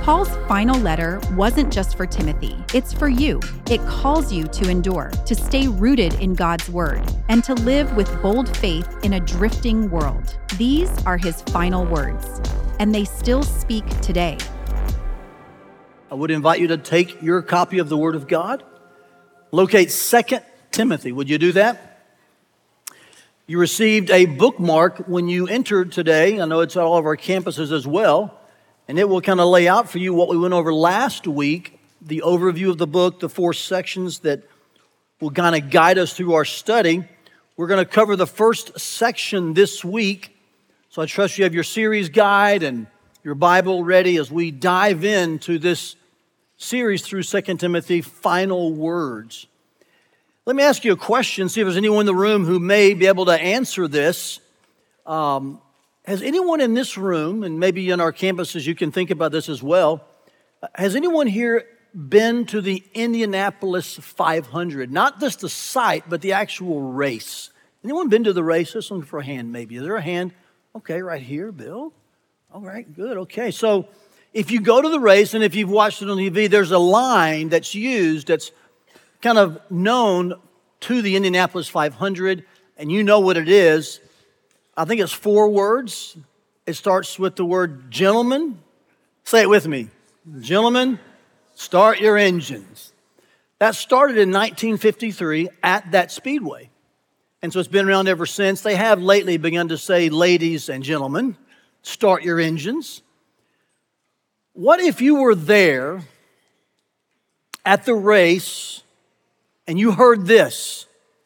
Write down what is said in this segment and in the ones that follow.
Paul's final letter wasn't just for Timothy, it's for you. It calls you to endure, to stay rooted in God's word, and to live with bold faith in a drifting world. These are his final words, and they still speak today. I would invite you to take your copy of the Word of God, locate 2 Timothy. Would you do that? You received a bookmark when you entered today. I know it's at all of our campuses as well. And it will kind of lay out for you what we went over last week, the overview of the book, the 4 sections that will kind of guide us through our study. We're going to cover the first section this week. So I trust you have your series guide and your Bible ready as we dive into this series through 2 Timothy, Final Words. Let me ask you a question, see if there's anyone in the room who may be able to answer this. Has anyone in this room, and maybe in our campuses you can think about this as well, has anyone here been to the Indianapolis 500? Not just the site, but the actual race. Anyone been to the race? This one for a hand maybe. Is there a hand? Okay, right here, Bill. All right, good, okay. So if you go to the race, and if you've watched it on TV, there's a line that's used that's kind of known to the Indianapolis 500, and you know what it is. I think it's 4 words. It starts with the word gentlemen. Say it with me. Gentlemen, start your engines. That started in 1953 at that speedway. And so it's been around ever since. They have lately begun to say, ladies and gentlemen, start your engines. What if you were there at the race and you heard this?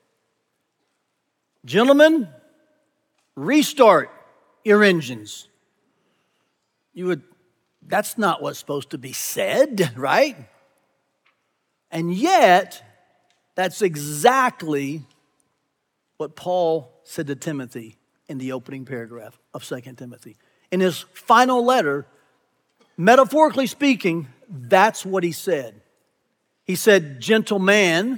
Gentlemen, restart your engines. That's not what's supposed to be said, right? And yet, that's exactly what Paul said to Timothy in the opening paragraph of 2 Timothy. In his final letter, metaphorically speaking, that's what he said. He said, gentleman,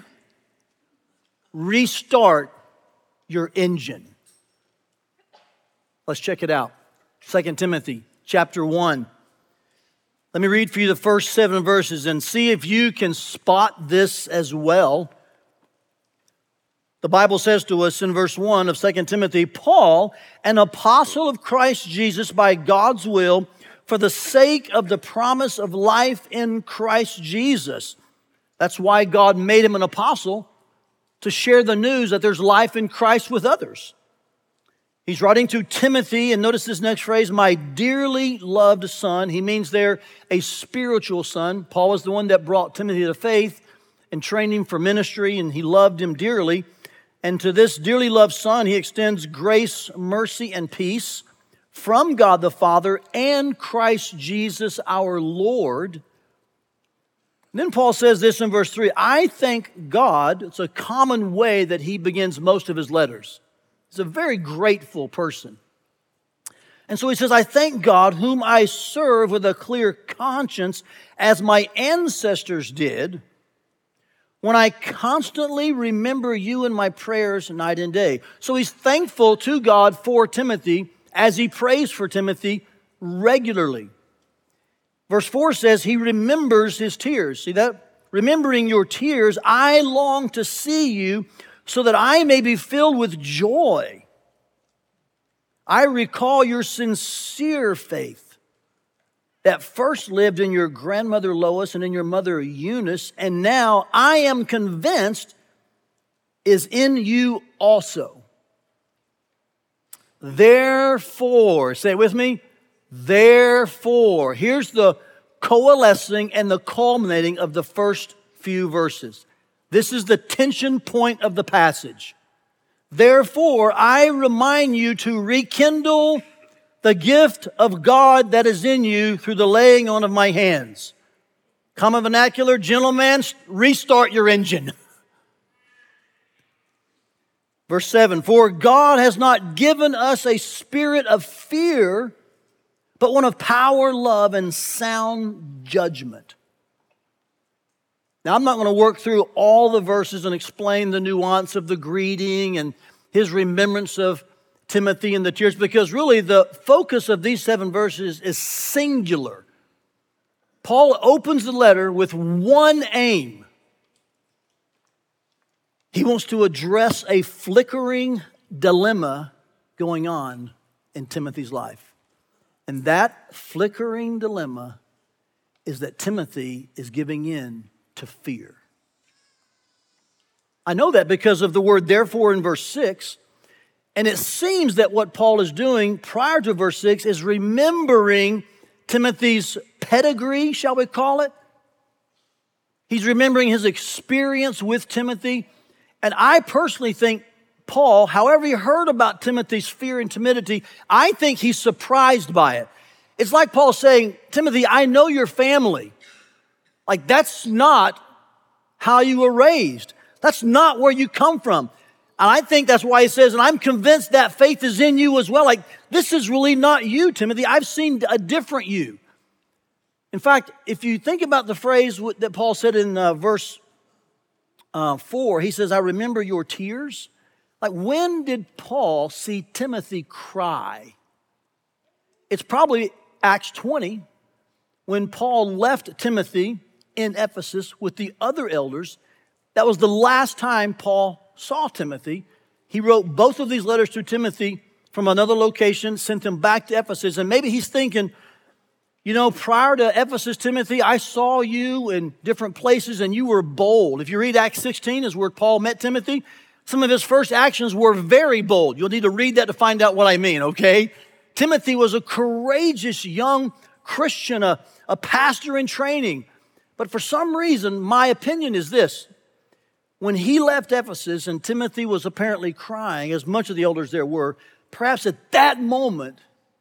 restart your engine. Let's check it out. 2 Timothy chapter 1. Let me read for you the first 7 verses and see if you can spot this as well. The Bible says to us in verse 1 of 2 Timothy, Paul, an apostle of Christ Jesus by God's will, for the sake of the promise of life in Christ Jesus. That's why God made him an apostle, to share the news that there's life in Christ with others. He's writing to Timothy, and notice this next phrase, my dearly loved son. He means there a spiritual son. Paul was the one that brought Timothy to faith and trained him for ministry, and he loved him dearly. And to this dearly loved son, he extends grace, mercy, and peace from God the Father and Christ Jesus our Lord. And then Paul says this in verse 3, I thank God. It's a common way that he begins most of his letters. He's a very grateful person. And so he says, I thank God whom I serve with a clear conscience as my ancestors did, when I constantly remember you in my prayers night and day. So he's thankful to God for Timothy as he prays for Timothy regularly. Verse 4 says he remembers his tears. See that? Remembering your tears, I long to see you so that I may be filled with joy. I recall your sincere faith that first lived in your grandmother Lois and in your mother Eunice, and now I am convinced is in you also. Therefore, say it with me, therefore. Here's the coalescing and the culminating of the first few verses. This is the tension point of the passage. Therefore, I remind you to rekindle the gift of God that is in you through the laying on of my hands. Common vernacular, gentlemen, restart your engine. Verse 7, for God has not given us a spirit of fear, but one of power, love, and sound judgment. Now, I'm not going to work through all the verses and explain the nuance of the greeting and his remembrance of Timothy and the tears, because really the focus of these 7 verses is singular. Paul opens the letter with one aim. He wants to address a flickering dilemma going on in Timothy's life. And that flickering dilemma is that Timothy is giving in to fear. I know that because of the word therefore in verse 6. And it seems that what Paul is doing prior to verse 6 is remembering Timothy's pedigree, shall we call it? He's remembering his experience with Timothy. And I personally think Paul, however he heard about Timothy's fear and timidity, I think he's surprised by it. It's like Paul saying, Timothy, I know your family. Like, that's not how you were raised. That's not where you come from. And I think that's why he says, and I'm convinced that faith is in you as well. Like, this is really not you, Timothy. I've seen a different you. In fact, if you think about the phrase that Paul said in verse 4, he says, I remember your tears. Like, when did Paul see Timothy cry? It's probably Acts 20, when Paul left Timothy in Ephesus with the other elders. That was the last time Paul saw Timothy. He wrote both of these letters to Timothy from another location, sent him back to Ephesus. And maybe he's thinking, you know, prior to Ephesus, Timothy, I saw you in different places and you were bold. If you read Acts 16, is where Paul met Timothy. Some of his first actions were very bold. You'll need to read that to find out what I mean, okay? Timothy was a courageous young Christian, a pastor in training. But for some reason, my opinion is this. When he left Ephesus and Timothy was apparently crying, as much of the elders there were, perhaps at that moment,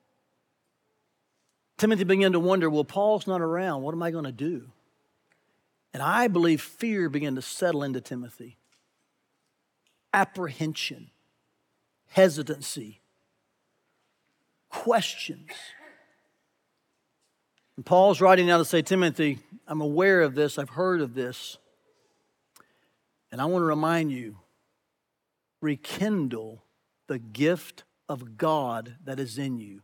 Timothy began to wonder, well, Paul's not around. What am I going to do? And I believe fear began to settle into Timothy. Apprehension, hesitancy, questions. And Paul's writing now to say, Timothy, I'm aware of this. I've heard of this. And I want to remind you, rekindle the gift of God that is in you.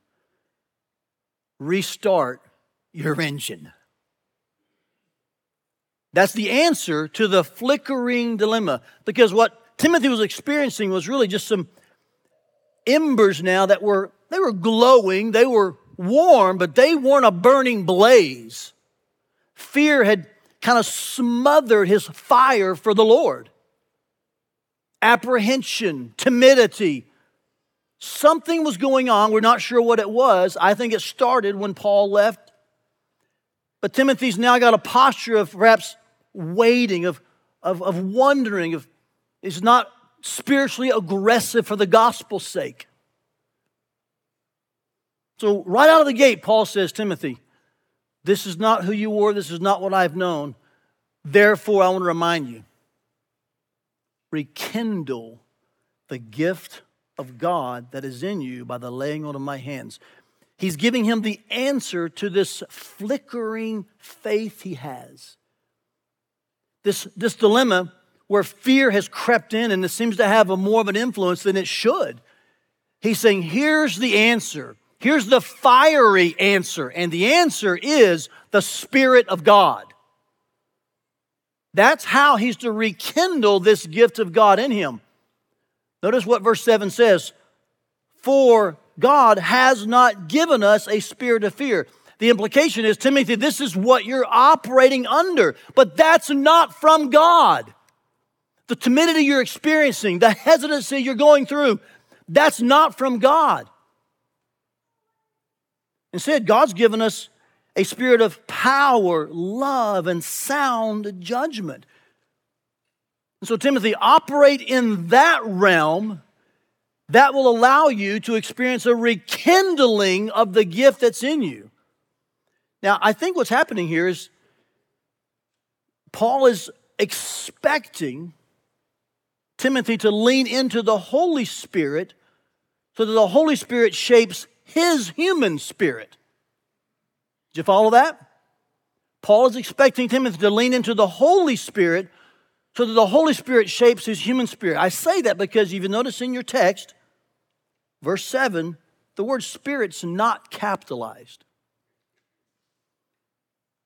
Restart your engine. That's the answer to the flickering dilemma. Because what Timothy was experiencing was really just some embers now that were glowing, they were warm, but they weren't a burning blaze. Fear had kind of smothered his fire for the Lord. Apprehension, timidity. Something was going on. We're not sure what it was. I think it started when Paul left. But Timothy's now got a posture of perhaps waiting, of wondering, is not spiritually aggressive for the gospel's sake. So right out of the gate, Paul says, Timothy, this is not who you were. This is not what I've known. Therefore, I want to remind you, rekindle the gift of God that is in you by the laying on of my hands. He's giving him the answer to this flickering faith he has. This dilemma where fear has crept in and it seems to have more of an influence than it should. He's saying, here's the answer. Here's the fiery answer. And the answer is the Spirit of God. That's how he's to rekindle this gift of God in him. Notice what verse 7 says. For God has not given us a spirit of fear. The implication is, Timothy, this is what you're operating under. But that's not from God. The timidity you're experiencing, the hesitancy you're going through, that's not from God. Instead, God's given us a spirit of power, love, and sound judgment. And so, Timothy, operate in that realm that will allow you to experience a rekindling of the gift that's in you. Now, I think what's happening here is Paul is expecting Timothy to lean into the Holy Spirit so that the Holy Spirit shapes his human spirit. Did you follow that? Paul is expecting Timothy to lean into the Holy Spirit so that the Holy Spirit shapes his human spirit. I say that because if you notice in your text, verse 7, the word spirit's not capitalized.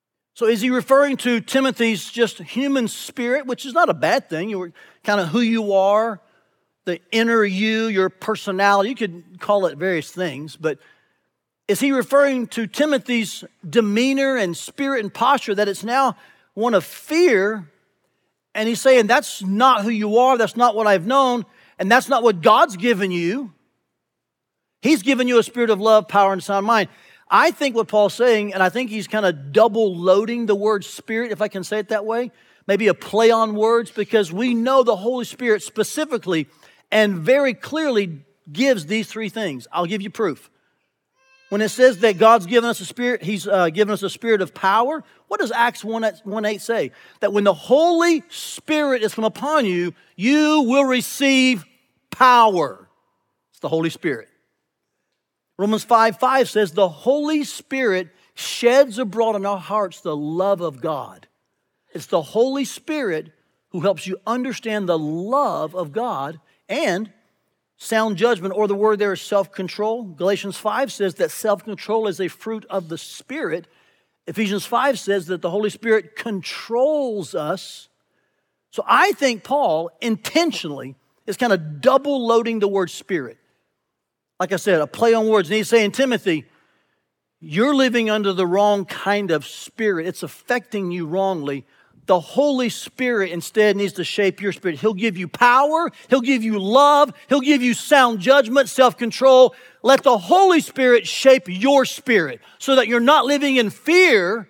So is he referring to Timothy's just human spirit, which is not a bad thing? You're kind of who you are, the inner you, your personality. You could call it various things, but is he referring to Timothy's demeanor and spirit and posture, that it's now one of fear? And he's saying that's not who you are, that's not what I've known, and that's not what God's given you. He's given you a spirit of love, power, and sound mind. I think what Paul's saying, and I think he's kind of double loading the word spirit, if I can say it that way, maybe a play on words, because we know the Holy Spirit specifically and very clearly gives these three things. I'll give you proof. When it says that God's given us a spirit, He's given us a spirit of power. What does Acts 1:8 say? That when the Holy Spirit is come upon you, you will receive power. It's the Holy Spirit. Romans 5:5 says the Holy Spirit sheds abroad in our hearts the love of God. It's the Holy Spirit who helps you understand the love of God and sound judgment, or the word there is self-control. Galatians 5 says that self-control is a fruit of the Spirit. Ephesians 5 says that the Holy Spirit controls us. So I think Paul intentionally is kind of double loading the word spirit. Like I said, a play on words. And he's saying, Timothy, you're living under the wrong kind of spirit. It's affecting you wrongly. The Holy Spirit instead needs to shape your spirit. He'll give you power. He'll give you love. He'll give you sound judgment, self-control. Let the Holy Spirit shape your spirit so that you're not living in fear,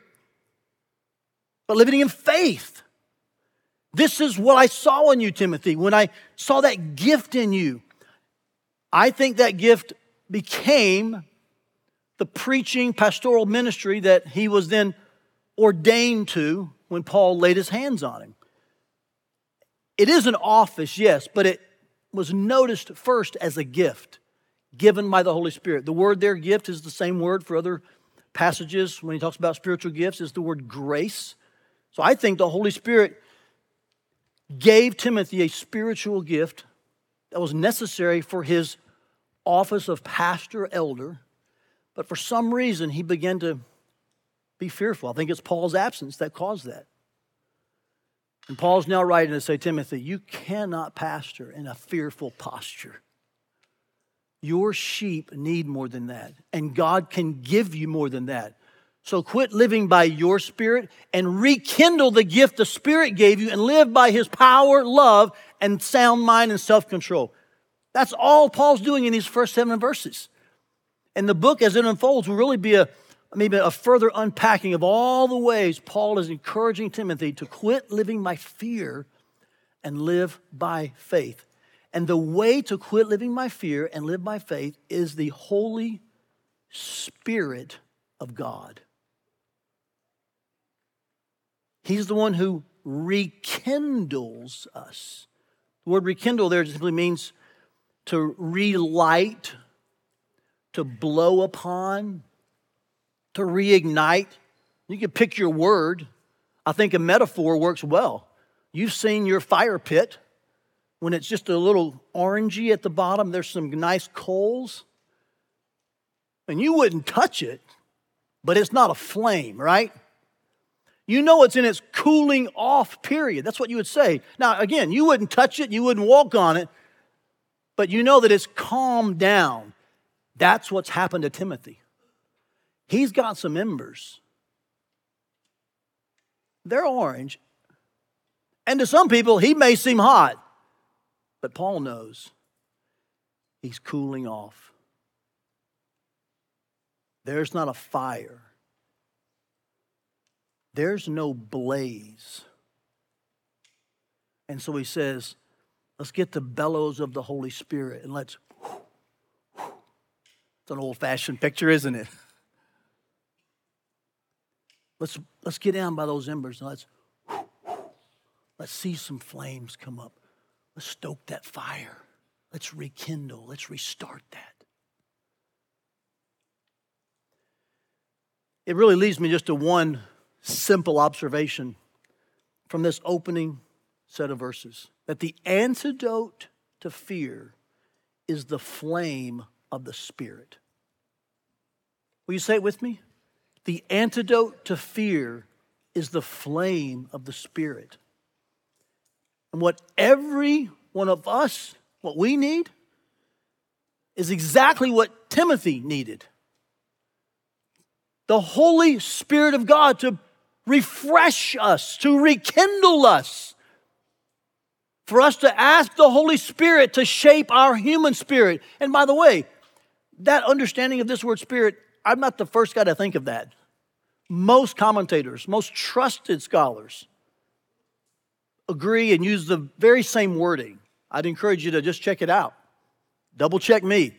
but living in faith. This is what I saw in you, Timothy, when I saw that gift in you. I think that gift became the preaching pastoral ministry that he was then ordained to when Paul laid his hands on him. It is an office, yes, but it was noticed first as a gift given by the Holy Spirit. The word there, gift, is the same word for other passages when he talks about spiritual gifts, is the word grace. So I think the Holy Spirit gave Timothy a spiritual gift that was necessary for his office of pastor, elder, but for some reason he began to be fearful. I think it's Paul's absence that caused that. And Paul's now writing to say, Timothy, you cannot pastor in a fearful posture. Your sheep need more than that, and God can give you more than that. So quit living by your spirit and rekindle the gift the Spirit gave you and live by His power, love, and sound mind and self-control. That's all Paul's doing in these first 7 verses. And the book, as it unfolds, will really be maybe a further unpacking of all the ways Paul is encouraging Timothy to quit living by fear and live by faith. And the way to quit living by fear and live by faith is the Holy Spirit of God. He's the one who rekindles us. The word rekindle there simply means to relight, to blow upon, to reignite. You can pick your word. I think a metaphor works well. You've seen your fire pit when it's just a little orangey at the bottom. There's some nice coals. And you wouldn't touch it, but it's not a flame, right? You know it's in its cooling off period. That's what you would say. Now, again, you wouldn't touch it, you wouldn't walk on it, but you know that it's calmed down. That's what's happened to Timothy. He's got some embers. They're orange. And to some people, he may seem hot, but Paul knows he's cooling off. There's not a fire. There's no blaze. And so he says, let's get the bellows of the Holy Spirit and let's, it's an old-fashioned picture, isn't it? Let's get down by those embers and let's see some flames come up. Let's stoke that fire. Let's rekindle. Let's restart that. It really leads me just to one simple observation from this opening set of verses, that the antidote to fear is the flame of the Spirit. Will you say it with me? The antidote to fear is the flame of the Spirit. And what every one of us, what we need, is exactly what Timothy needed. The Holy Spirit of God to refresh us, to rekindle us, for us to ask the Holy Spirit to shape our human spirit. And by the way, that understanding of this word spirit, I'm not the first guy to think of that. Most commentators, most trusted scholars agree and use the very same wording. I'd encourage you to just check it out. Double check me.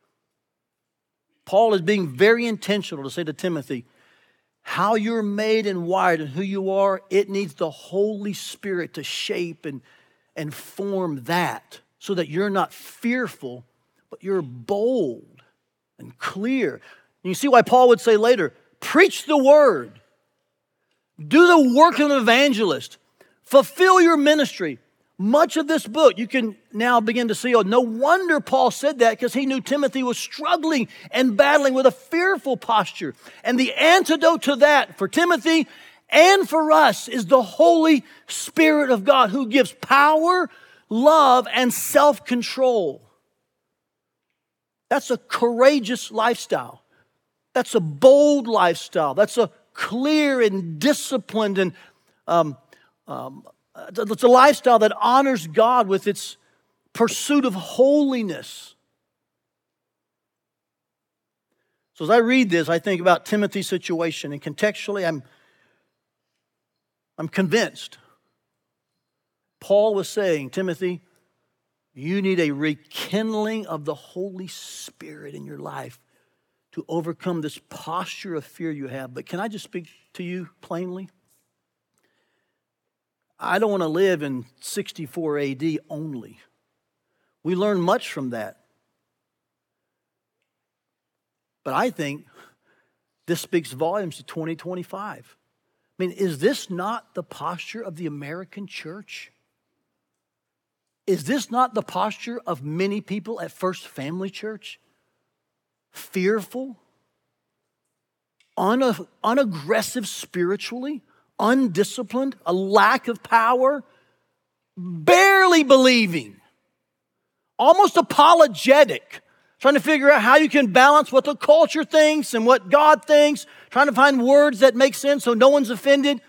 Paul is being very intentional to say to Timothy, how you're made and wired and who you are, it needs the Holy Spirit to shape and form that so that you're not fearful, but you're bold and clear. And you see why Paul would say later, preach the word. Do the work of an evangelist. Fulfill your ministry. Much of this book, you can now begin to see, oh, no wonder Paul said that, because he knew Timothy was struggling and battling with a fearful posture. And the antidote to that for Timothy and for us is the Holy Spirit of God, who gives power, love, and self-control. That's a courageous lifestyle. That's a bold lifestyle. That's a clear and disciplined and it's a lifestyle that honors God with its pursuit of holiness. So as I read this, I think about Timothy's situation, and contextually, I'm convinced. Paul was saying, Timothy, you need a rekindling of the Holy Spirit in your life to overcome this posture of fear you have. But can I just speak to you plainly? I don't want to live in 64 AD only. We learn much from that. But I think this speaks volumes to 2025. I mean, is this not the posture of the American church? Is this not the posture of many people at First Family Church? Fearful, unaggressive spiritually, undisciplined, a lack of power, barely believing, almost apologetic, trying to figure out how you can balance what the culture thinks and what God thinks, trying to find words that make sense so no one's offended.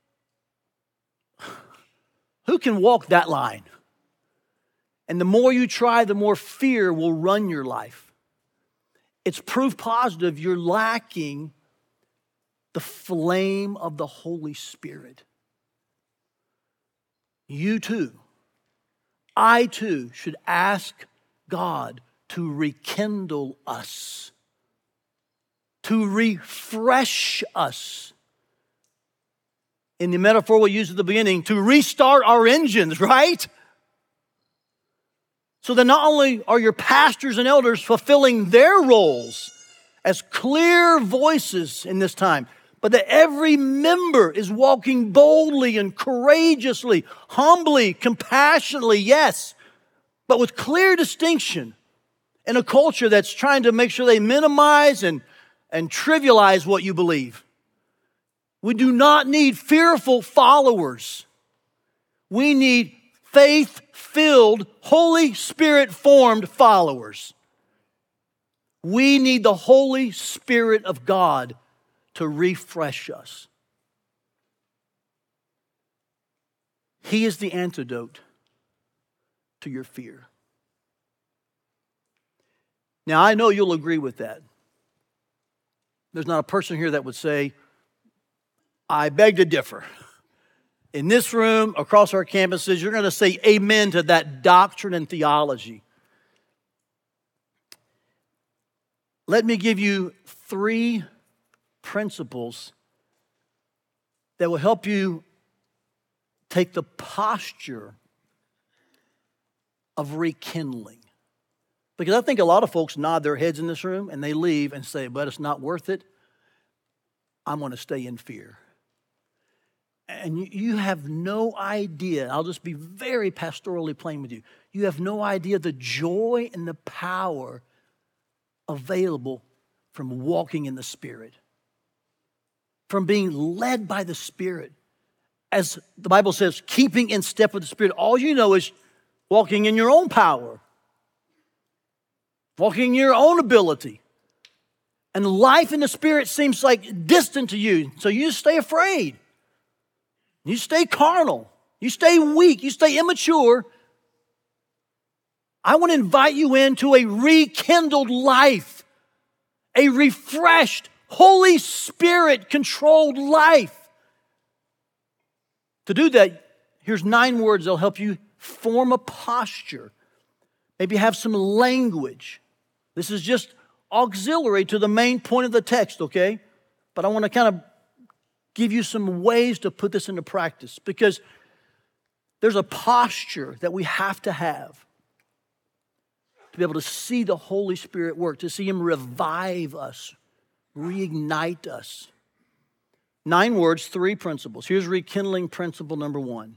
Who can walk that line? And the more you try, the more fear will run your life. It's proof positive you're lacking the flame of the Holy Spirit. You too, I too, should ask God to rekindle us, to refresh us. In the metaphor we used at the beginning, to restart our engines, right? So that not only are your pastors and elders fulfilling their roles as clear voices in this time, but that every member is walking boldly and courageously, humbly, compassionately, yes, but with clear distinction in a culture that's trying to make sure they minimize and trivialize what you believe. We do not need fearful followers. We need faith-filled, Holy Spirit-formed followers. We need the Holy Spirit of God to refresh us. He is the antidote to your fear. Now, I know you'll agree with that. There's not a person here that would say, I beg to differ. In this room, across our campuses, you're going to say amen to that doctrine and theology. Let me give you 3 principles that will help you take the posture of rekindling. Because I think a lot of folks nod their heads in this room and they leave and say, but it's not worth it. I'm going to stay in fear. And you have no idea, I'll just be very pastorally plain with you. You have no idea the joy and the power available from walking in the Spirit. from being led by the Spirit. As the Bible says, keeping in step with the Spirit. All you know is walking in your own power, walking in your own ability. And life in the Spirit seems like distant to you. So you stay afraid. You stay carnal. You stay weak. You stay immature. I want to invite you into a rekindled life, a refreshed, Holy Spirit-controlled life. To do that, here's 9 words that'll help you form a posture. Maybe have some language. This is just auxiliary to the main point of the text, okay? But I want to kind of give you some ways to put this into practice, because there's a posture that we have to have to be able to see the Holy Spirit work, to see Him revive us, reignite us. 9 words, 3 principles. Here's rekindling principle number 1.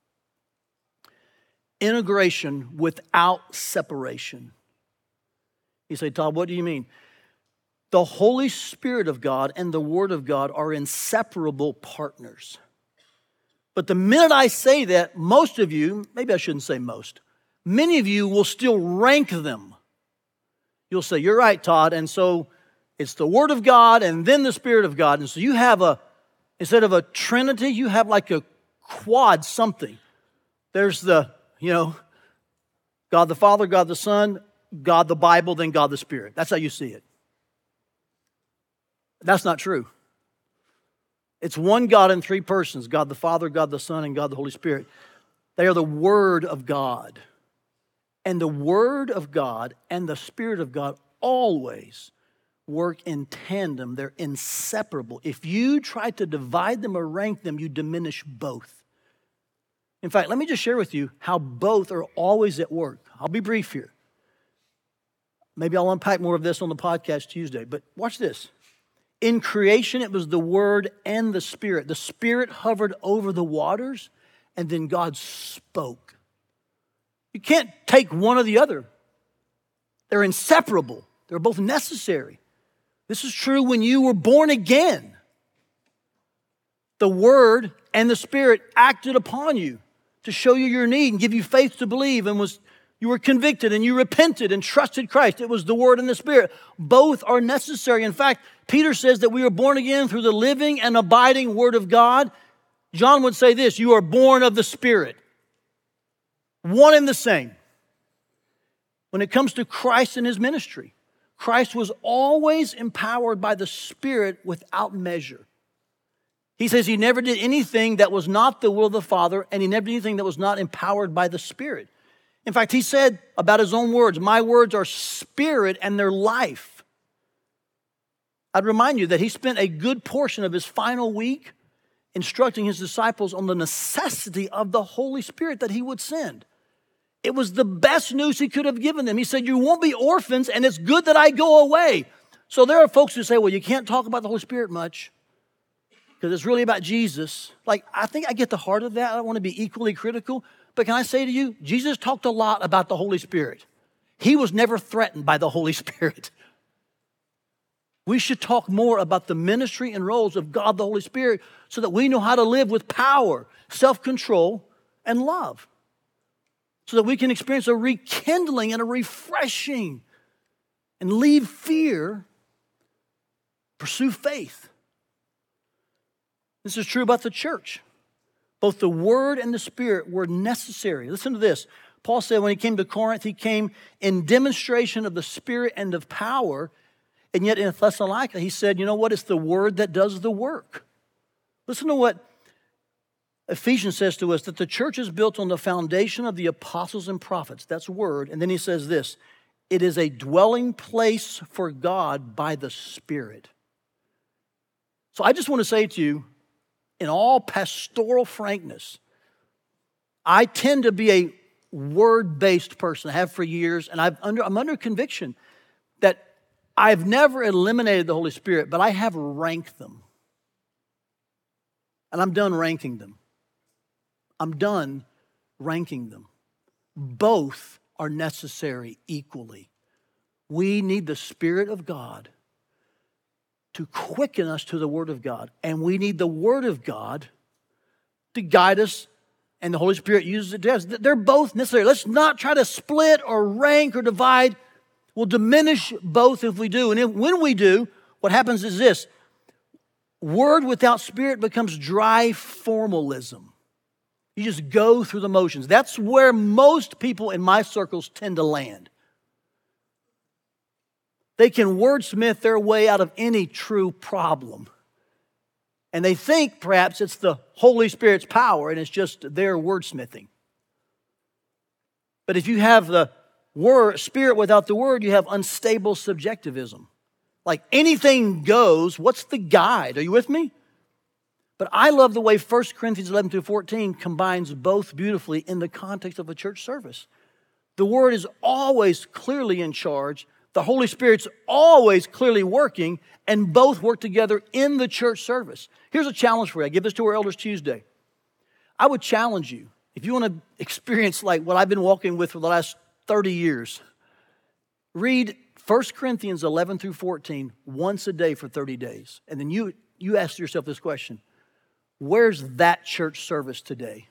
Integration without separation. You say, Todd, what do you mean? The Holy Spirit of God and the Word of God are inseparable partners. But the minute I say that, most of you, maybe I shouldn't say most, many of you will still rank them. You'll say, you're right, Todd, and so it's the Word of God and then the Spirit of God. And so you have instead of a Trinity, you have like a quad something. There's God the Father, God the Son, God the Bible, then God the Spirit. That's how you see it. That's not true. It's one God in 3 persons, God the Father, God the Son, and God the Holy Spirit. They are the Word of God. And the Word of God and the Spirit of God always work in tandem. They're inseparable. If you try to divide them or rank them, you diminish both. In fact, let me just share with you how both are always at work. I'll be brief here. Maybe I'll unpack more of this on the podcast Tuesday, but watch this. In creation, it was the Word and the Spirit. The Spirit hovered over the waters, and then God spoke. You can't take one or the other. They're inseparable. They're both necessary. This is true when you were born again. The Word and the Spirit acted upon you to show you your need and give you faith to believe, and you were convicted and you repented and trusted Christ. It was the Word and the Spirit. Both are necessary. In fact, Peter says that we are born again through the living and abiding Word of God. John would say this, you are born of the Spirit. One and the same. When it comes to Christ and His ministry, Christ was always empowered by the Spirit without measure. He says He never did anything that was not the will of the Father, and He never did anything that was not empowered by the Spirit. In fact, He said about His own words, my words are spirit and they're life. I'd remind you that He spent a good portion of His final week instructing His disciples on the necessity of the Holy Spirit that He would send. It was the best news He could have given them. He said, you won't be orphans, and it's good that I go away. So there are folks who say, well, you can't talk about the Holy Spirit much because it's really about Jesus. Like, I think I get the heart of that. I don't want to be equally critical. But can I say to you, Jesus talked a lot about the Holy Spirit. He was never threatened by the Holy Spirit. We should talk more about the ministry and roles of God the Holy Spirit so that we know how to live with power, self-control, and love. So that we can experience a rekindling and a refreshing and leave fear, pursue faith. This is true about the church. Both the Word and the Spirit were necessary. Listen to this. Paul said when he came to Corinth, he came in demonstration of the Spirit and of power. And yet in Thessalonica, he said, you know what? It's the Word that does the work. Listen to what Ephesians says to us, that the church is built on the foundation of the apostles and prophets. That's Word. And then he says this, it is a dwelling place for God by the Spirit. So I just want to say to you, in all pastoral frankness, I tend to be a word-based person. I have for years, and I'm under conviction that I've never eliminated the Holy Spirit, but I have ranked them. And I'm done ranking them. I'm done ranking them. Both are necessary equally. We need the Spirit of God to quicken us to the Word of God. And we need the Word of God to guide us, and the Holy Spirit uses it to us. They're both necessary. Let's not try to split or rank or divide. We'll diminish both if we do. And when we do, what happens is this. Word without Spirit becomes dry formalism. You just go through the motions. That's where most people in my circles tend to land. They can wordsmith their way out of any true problem. And they think perhaps it's the Holy Spirit's power and it's just their wordsmithing. But if you have the Spirit without the Word, you have unstable subjectivism. Like anything goes, what's the guide? Are you with me? But I love the way 1 Corinthians 11 through 14 combines both beautifully in the context of a church service. The Word is always clearly in charge. The Holy Spirit's always clearly working, and both work together in the church service. Here's a challenge for you. I give this to our elders Tuesday. I would challenge you, if you want to experience like what I've been walking with for the last 30 years, read 1 Corinthians 11 through 14 once a day for 30 days. And then you ask yourself this question: where's that church service today?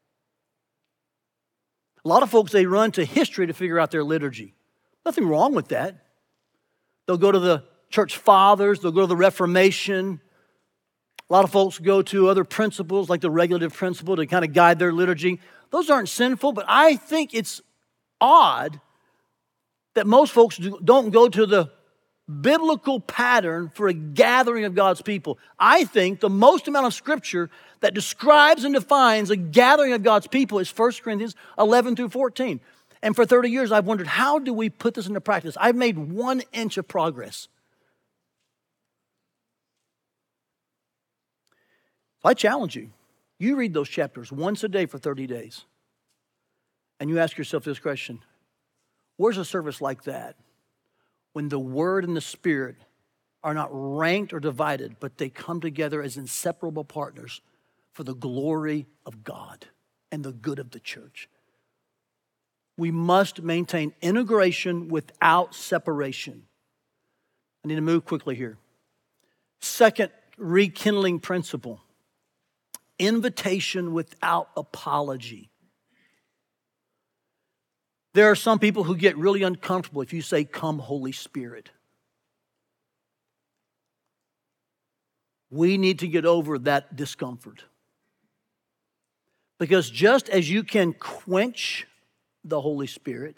A lot of folks, they run to history to figure out their liturgy. Nothing wrong with that. They'll go to the church fathers. They'll go to the Reformation. A lot of folks go to other principles like the regulative principle to kind of guide their liturgy. Those aren't sinful, but I think it's odd that most folks don't go to the biblical pattern for a gathering of God's people. I think the most amount of scripture that describes and defines a gathering of God's people is 1 Corinthians 11 through 14. And for 30 years, I've wondered, how do we put this into practice? I've made 1 inch of progress. So I challenge you. You read those chapters once a day for 30 days. And you ask yourself this question: where's a service like that? When the Word and the Spirit are not ranked or divided, but they come together as inseparable partners for the glory of God and the good of the church. We must maintain integration without separation. I need to move quickly here. Second rekindling principle: invitation without apology. There are some people who get really uncomfortable if you say, "Come, Holy Spirit." We need to get over that discomfort. Because just as you can quench the Holy Spirit,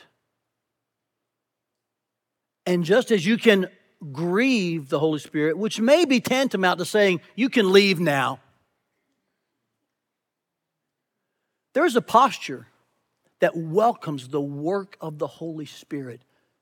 and just as you can grieve the Holy Spirit, which may be tantamount to saying, "You can leave now," there's a posture that welcomes the work of the Holy Spirit.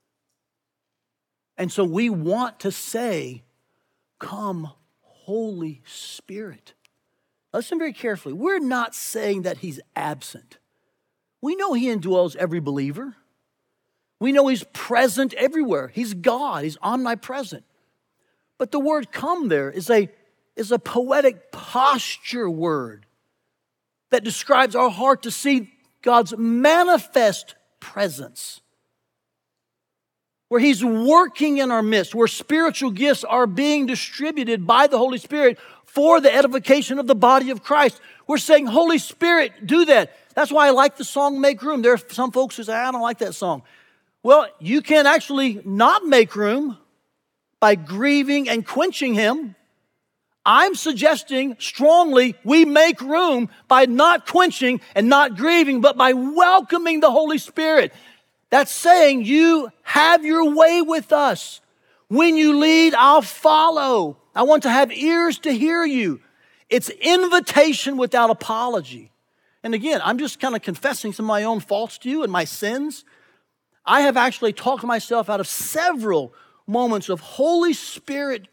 And so we want to say, "Come, Holy Spirit." Listen very carefully. We're not saying that He's absent. We know He indwells every believer. We know He's present everywhere. He's God. He's omnipresent. But the word "come" there is a poetic posture word that describes our heart to see God's manifest presence, where He's working in our midst, where spiritual gifts are being distributed by the Holy Spirit for the edification of the body of Christ. We're saying, "Holy Spirit, do that." That's why I like the song "Make Room." There are some folks who say, "I don't like that song." Well, you can actually not make room by grieving and quenching Him. I'm suggesting strongly we make room by not quenching and not grieving, but by welcoming the Holy Spirit. That's saying, "You have your way with us. When you lead, I'll follow. I want to have ears to hear you." It's invitation without apology. And again, I'm just kind of confessing some of my own faults to you and my sins. I have actually talked myself out of several moments of Holy Spirit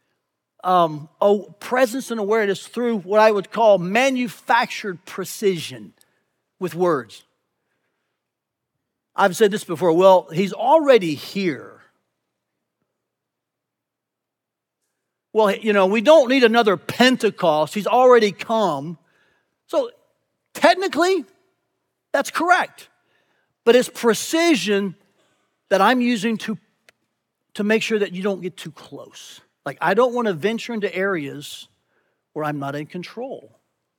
presence and awareness through what I would call manufactured precision with words. I've said this before, "Well, He's already here." Well, we don't need another Pentecost. He's already come. So technically, that's correct. But it's precision that I'm using to make sure that you don't get too close. Like, I don't want to venture into areas where I'm not in control,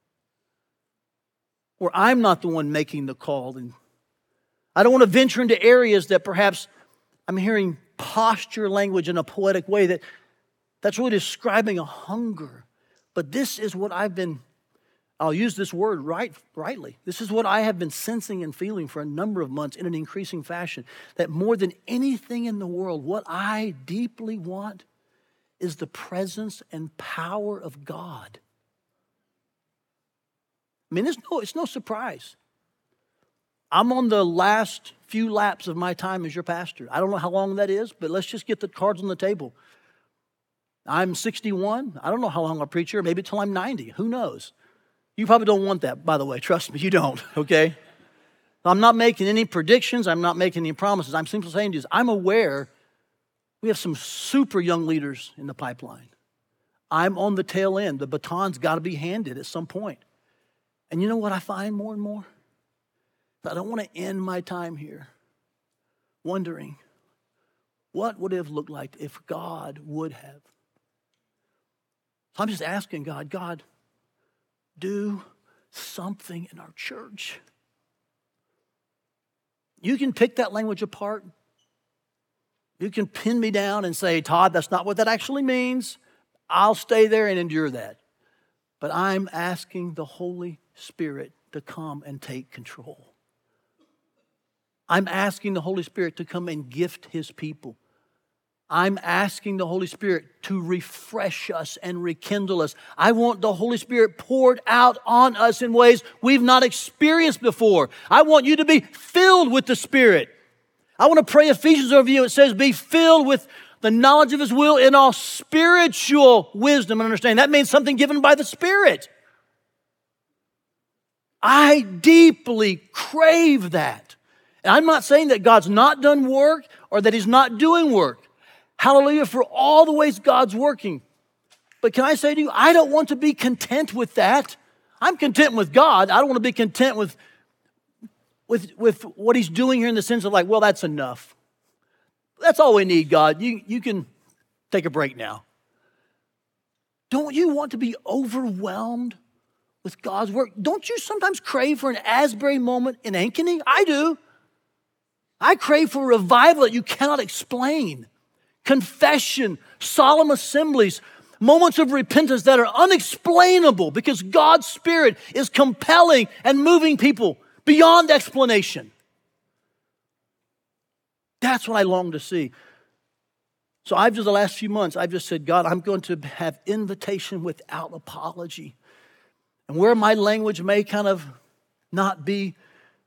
where I'm not the one making the call. And I don't want to venture into areas that perhaps I'm hearing posture language in a poetic way that's really describing a hunger. But this is what I'll use this word rightly. This is what I have been sensing and feeling for a number of months in an increasing fashion, that more than anything in the world, what I deeply want is the presence and power of God. I mean, it's no surprise. I'm on the last few laps of my time as your pastor. I don't know how long that is, but let's just get the cards on the table. I'm 61. I don't know how long I'll preach here, maybe till I'm 90. Who knows? You probably don't want that, by the way. Trust me, you don't, okay? I'm not making any predictions. I'm not making any promises. I'm simply saying to you, I'm aware we have some super young leaders in the pipeline. I'm on the tail end. The baton's got to be handed at some point. And you know what I find more and more? I don't want to end my time here wondering, what would it have looked like if God would have? So I'm just asking God, do something in our church. You can pick that language apart. You can pin me down and say, Todd, that's not what that actually means. I'll stay there and endure that. But I'm asking the Holy Spirit to come and take control. I'm asking the Holy Spirit to come and gift His people. I'm asking the Holy Spirit to refresh us and rekindle us. I want the Holy Spirit poured out on us in ways we've not experienced before. I want you to be filled with the Spirit. I want to pray Ephesians over you. It says, be filled with the knowledge of His will in all spiritual wisdom and understanding. That means something given by the Spirit. I deeply crave that. And I'm not saying that God's not done work or that He's not doing work. Hallelujah for all the ways God's working. But can I say to you, I don't want to be content with that. I'm content with God. I don't want to be content with what He's doing here in the sense of like, well, that's enough. That's all we need, God. You can take a break now. Don't you want to be overwhelmed with God's work? Don't you sometimes crave for an Asbury moment in Ankeny? I do. I crave for revival that you cannot explain. Confession, solemn assemblies, moments of repentance that are unexplainable because God's Spirit is compelling and moving people beyond explanation. That's what I long to see. So the last few months, I've just said, God, I'm going to have invitation without apology. And where my language may kind of not be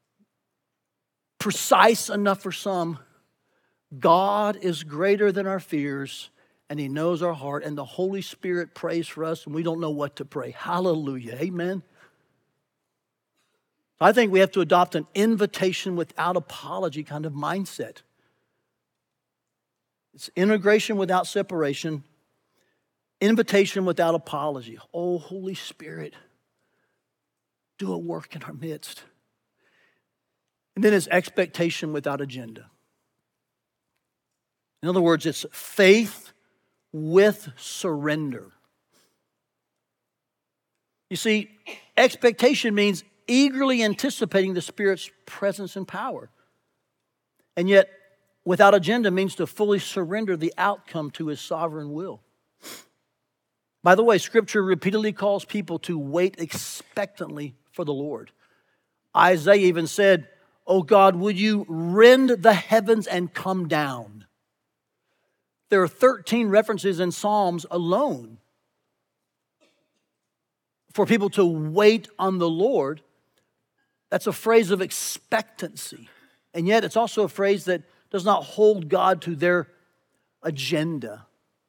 precise enough for some, God is greater than our fears, and He knows our heart, and the Holy Spirit prays for us, and we don't know what to pray. Hallelujah. Amen. I think we have to adopt an invitation without apology kind of mindset. It's integration without separation, invitation without apology. Oh, Holy Spirit, do a work in our midst. And then it's expectation without agenda. In other words, it's faith with surrender. You see, expectation means eagerly anticipating the Spirit's presence and power. And yet, without agenda means to fully surrender the outcome to His sovereign will. By the way, Scripture repeatedly calls people to wait expectantly for the Lord. Isaiah even said, "Oh God, would you rend the heavens and come down?" There are 13 references in Psalms alone for people to wait on the Lord. That's a phrase of expectancy. And yet it's also a phrase that does not hold God to their agenda.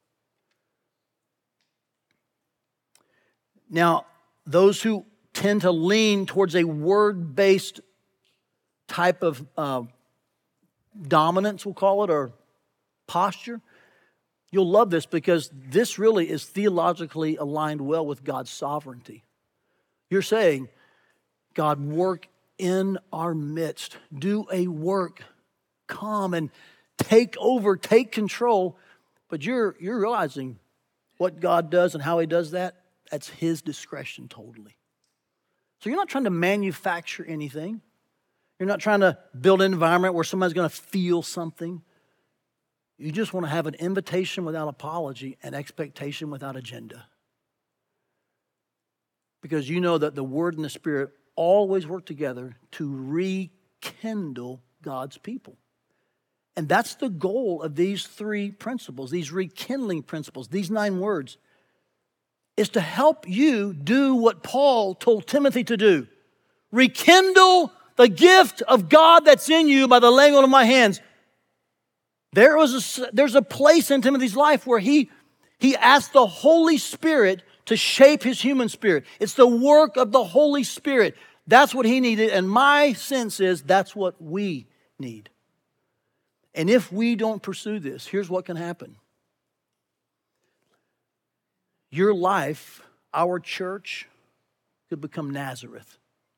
Now, those who tend to lean towards a word-based type of dominance, we'll call it, or posture, you'll love this because this really is theologically aligned well with God's sovereignty. You're saying, God, work in our midst. Do a work. Come and take over, take control. But you're realizing what God does and how He does that, that's His discretion totally. So you're not trying to manufacture anything. You're not trying to build an environment where somebody's going to feel something. You just want to have an invitation without apology and expectation without agenda. Because you know that the Word and the Spirit always work together to rekindle God's people. And that's the goal of these three principles, these rekindling principles, these 9 words, is to help you do what Paul told Timothy to do. Rekindle the gift of God that's in you by the laying on of my hands. There's a place in Timothy's life where he asked the Holy Spirit to shape his human spirit. It's the work of the Holy Spirit. That's what he needed, and my sense is that's what we need. And if we don't pursue this, here's what can happen. Your life, our church, could become Nazareth.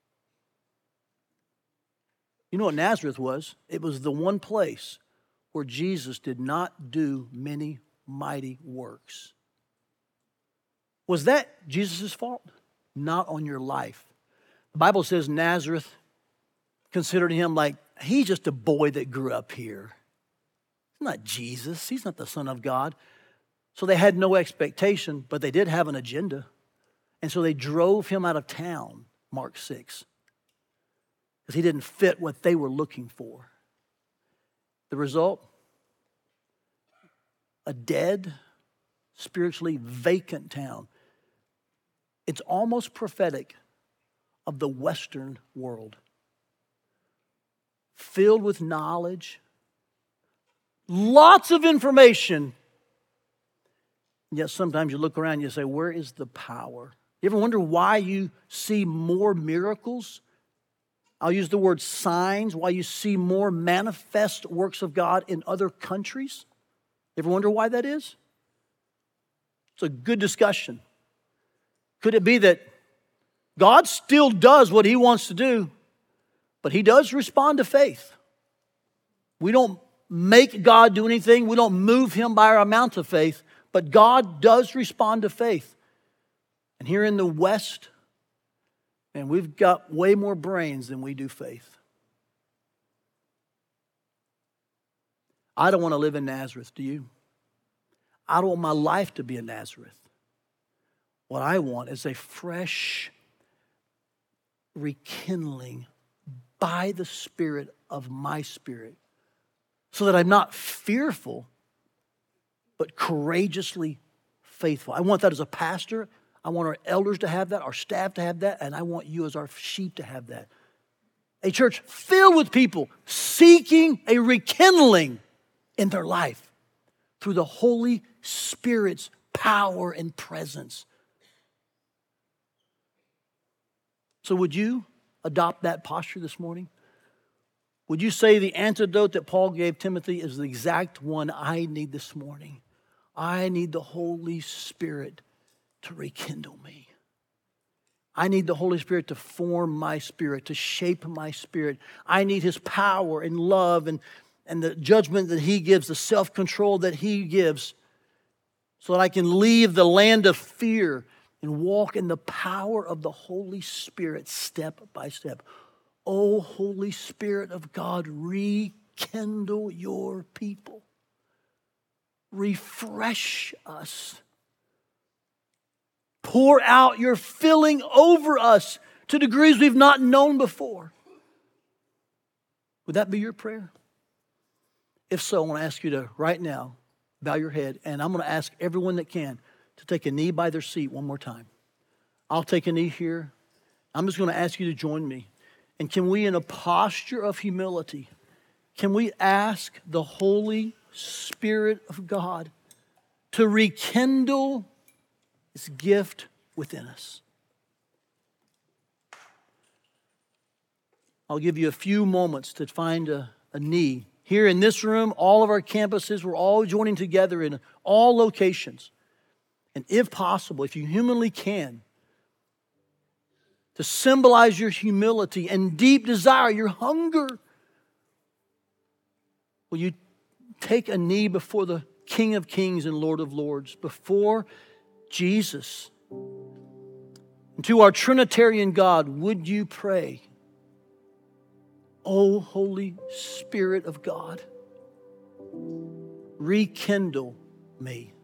You know what Nazareth was? It was the one place where Jesus did not do many mighty works. Was that Jesus' fault? Not on your life. The Bible says Nazareth considered him like, he's just a boy that grew up here. He's not Jesus. He's not the Son of God. So they had no expectation, but they did have an agenda. And so they drove him out of town, Mark 6, because he didn't fit what they were looking for. The result? A dead, spiritually vacant town. It's almost prophetic of the Western world. Filled with knowledge, lots of information. And yet sometimes you look around and you say, where is the power? You ever wonder why you see more miracles? I'll use the word signs, why you see more manifest works of God in other countries. You ever wonder why that is? It's a good discussion. Could it be that God still does what He wants to do, but He does respond to faith? We don't make God do anything. We don't move Him by our amount of faith, but God does respond to faith. And here in the West, man, we've got way more brains than we do faith. I don't want to live in Nazareth, do you? I don't want my life to be a Nazareth. What I want is a fresh rekindling by the Spirit of my spirit, so that I'm not fearful, but courageously faithful. I want that as a pastor. I want our elders to have that, our staff to have that, and I want you as our sheep to have that. A church filled with people seeking a rekindling in their life through the Holy Spirit's power and presence. So would you adopt that posture this morning? Would you say the antidote that Paul gave Timothy is the exact one I need this morning? I need the Holy Spirit to rekindle me. I need the Holy Spirit to form my spirit, to shape my spirit. I need His power and love and the judgment that He gives, the self-control that He gives, so that I can leave the land of fear and walk in the power of the Holy Spirit step by step. Oh, Holy Spirit of God, rekindle your people. Refresh us. Pour out your filling over us to degrees we've not known before. Would that be your prayer? If so, I want to ask you to, right now, bow your head, and I'm going to ask everyone that can to take a knee by their seat one more time. I'll take a knee here. I'm just going to ask you to join me. And can we, in a posture of humility, can we ask the Holy Spirit of God to rekindle His gift within us? I'll give you a few moments to find a knee. Here in this room, all of our campuses, we're all joining together in all locations. And if possible, if you humanly can, to symbolize your humility and deep desire, your hunger, will you take a knee before the King of Kings and Lord of Lords, before Jesus. And to our Trinitarian God, would you pray, O Holy Spirit of God, rekindle me.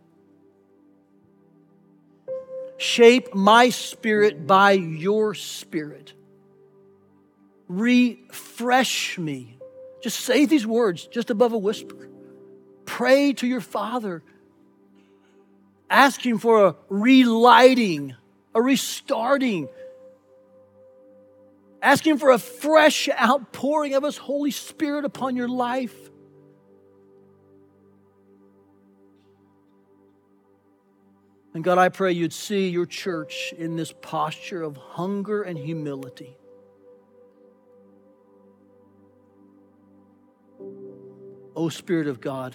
Shape my spirit by your Spirit. Refresh me. Just say these words just above a whisper. Pray to your Father. Ask Him for a relighting, a restarting. Ask Him for a fresh outpouring of His Holy Spirit upon your life. And God, I pray you'd see your church in this posture of hunger and humility. O Spirit of God,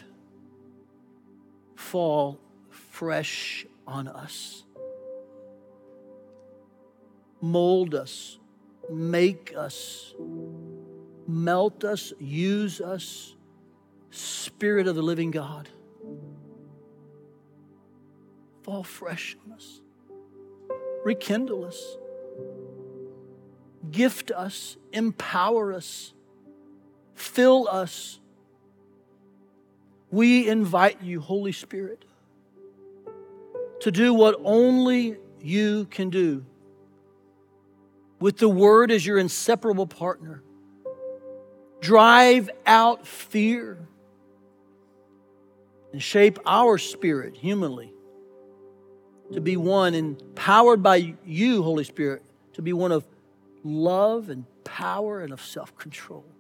fall fresh on us. Mold us, make us, melt us, use us, Spirit of the living God. Fall fresh on us. Rekindle us. Gift us. Empower us. Fill us. We invite you, Holy Spirit, to do what only you can do. With the Word as your inseparable partner. Drive out fear and shape our spirit humanly to be one, empowered by you, Holy Spirit, to be one of love and power and of self-control.